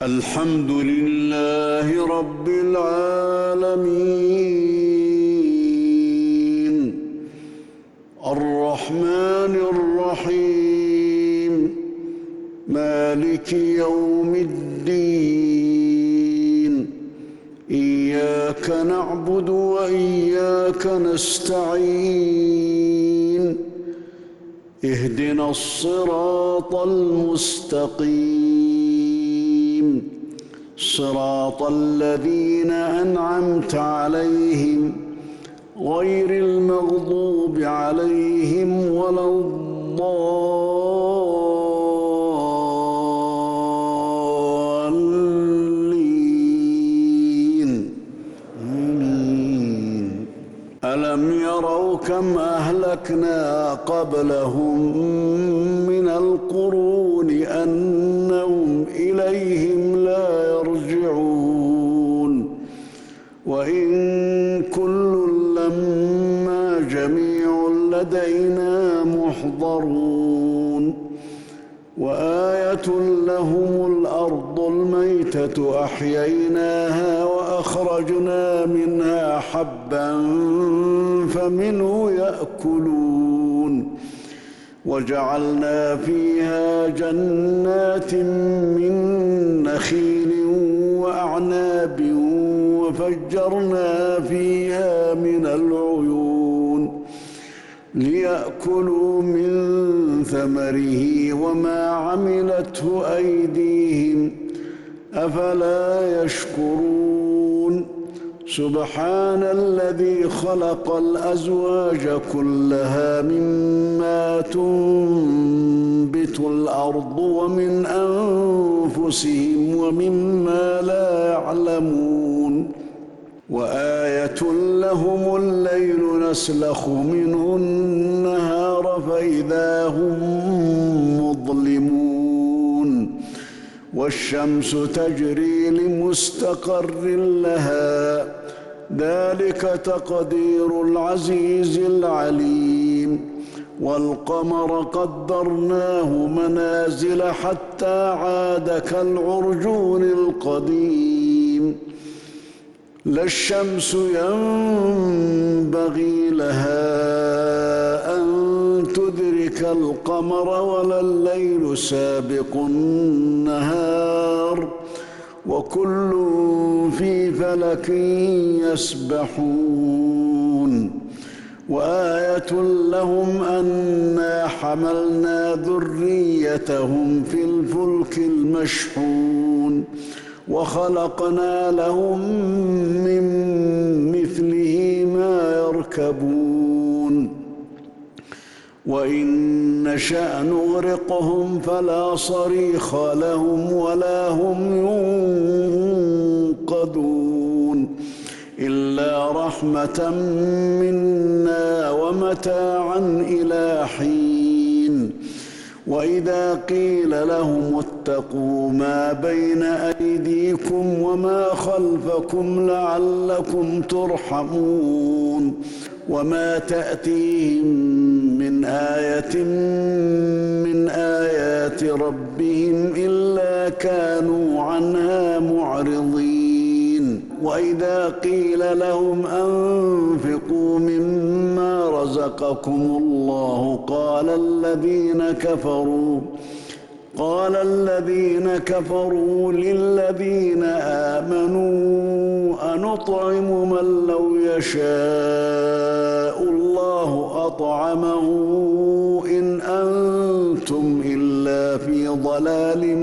الحمد لله رب العالمين الرحمن الرحيم مالك يوم الدين إياك نعبد وإياك نستعين اهدنا الصراط المستقيم صراط الذين أنعمت عليهم غير المغضوب عليهم ولا الضالين آمين. ألم يروا كم أهلكنا قبلهم من القرون أنهم إليهم لا يرجعون وإن كل لما جميع لدينا محضرون وآية لهم الأرض الميتة أحييناها وأخرجنا منها حبا فمنه يأكلون وجعلنا فيها جنات من نخيل وأعناب وفجرنا فيها من العيون ليأكلوا من ثمره وما عملته أيديهم أفلا يشكرون سبحان الذي خلق الأزواج كلها مما تنبت الأرض ومن أنفسهم ومما لا يعلمون وآية لهم الليل نسلخ منه النهار فإذا هم مظلمون والشمس تجري لمستقر لها ذلك تقدير العزيز العليم والقمر قدرناه منازل حتى عاد كالعرجون القديم لا الشمس ينبغي لها أن تدرك القمر ولا الليل سابق النهار وكل في فلك يسبحون وآية لهم أنا حملنا ذريتهم في الفلك المشحون وخلقنا لهم من مثله ما يركبون وإن نشأ نغرقهم فلا صريخ لهم ولا هم ينقذون إلا رحمة منا ومتاعا إلى حين وإذا قيل لهم اتقوا ما بين أيديكم وما خلفكم لعلكم ترحمون وما تأتيهم من آية من آيات ربهم إلا كانوا عنها معرضين وإذا قيل لهم أنفقوا مما رزقكم الله قال الذين كفروا للذين آمنوا أنطعم من لو يشاء الله أطعمه إن أنتم إلا في ضلال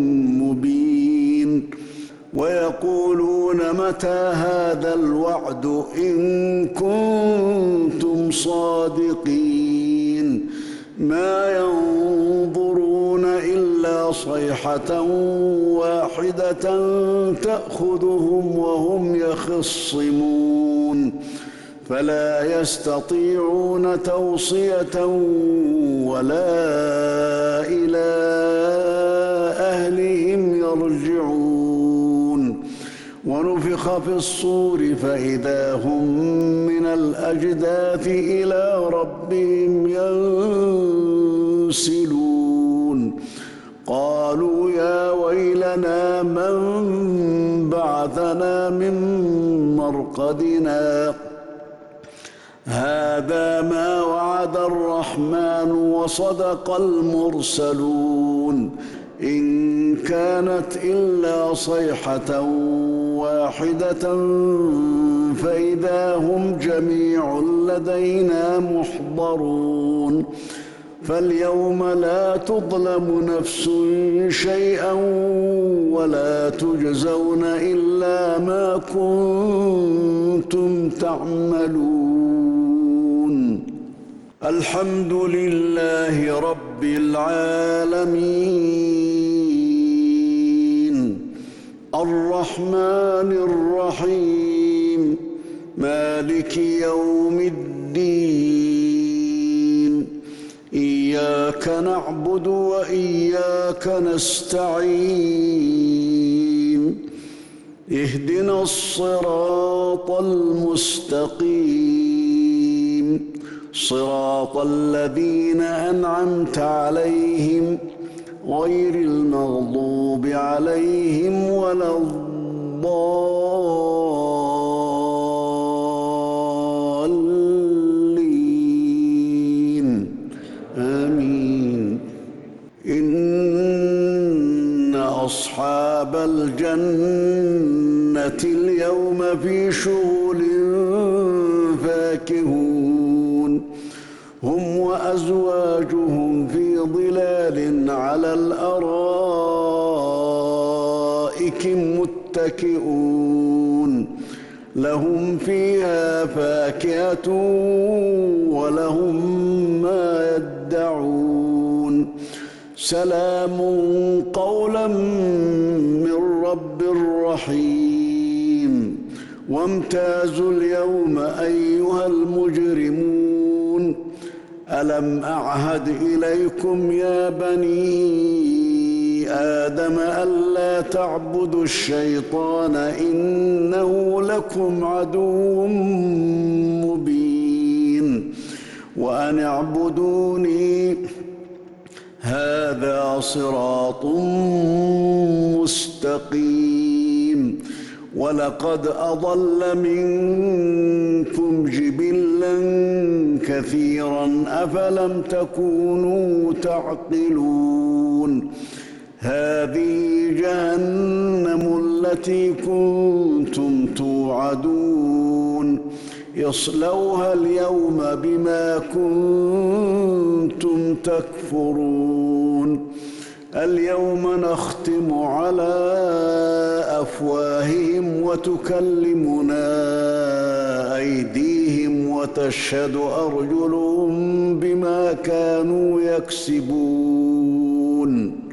مبين ويقولون متى هذا الوعد إن كنتم صادقين ما ينظرون إلا صيحة واحدة تأخذهم وهم يخصمون فلا يستطيعون توصية ولا إلى أهلهم يرجعون ونفخ في الصور فإذا هم من الأجداث إلى ربهم ينسلون قالوا يا ويلنا من بعثنا من مرقدنا هذا ما وعد الرحمن وصدق المرسلون إن كانت إلا صيحة واحدة فإذا هم جميع لدينا محضرون فاليوم لا تظلم نفس شيئا ولا تجزون إلا ما كنتم تعملون الحمد لله رب العالمين الرحمن الرحيم مالك يوم الدين إياك نعبد وإياك نستعين اهدنا الصراط المستقيم صراط الذين أنعمت عليهم غير المغضوب عليهم ولا الضالين آمين إن أصحاب الجنة اليوم في شغل فاكهون هم وأزواجهم في ظلال على الأرائك متكئون لهم فيها فاكهة ولهم ما يدعون سلام قولا من رب رحيم وامتازوا اليوم أيها المجرمون ألم أعهد إليكم يا بني آدم ألا تعبدوا الشيطان إنه لكم عدو مبين وأن اعبدوني هذا صراط مستقيم ولقد أضل منكم جبلا كثيرا أفلم تكونوا تعقلون هذه جهنم التي كنتم توعدون يصلوها اليوم بما كنتم تكفرون اليوم نختم على أفواههم وتكلمنا أيديهم وتشهد أرجلهم بما كانوا يكسبون